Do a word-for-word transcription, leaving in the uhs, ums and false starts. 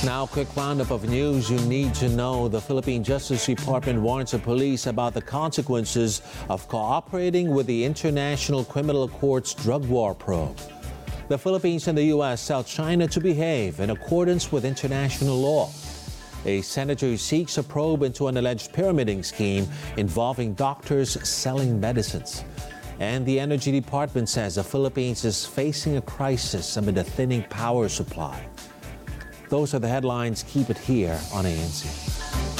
Now, a quick roundup of news you need to know. The Philippine Justice Department warns the police about the consequences of cooperating with the International Criminal Court's drug war probe. The Philippines and the U S tell China to behave in accordance with international law. A senator seeks a probe into an alleged pyramiding scheme involving doctors selling medicines. And the Energy Department says the Philippines is facing a crisis amid a thinning power supply. Those are the headlines. Keep it here on A N Z.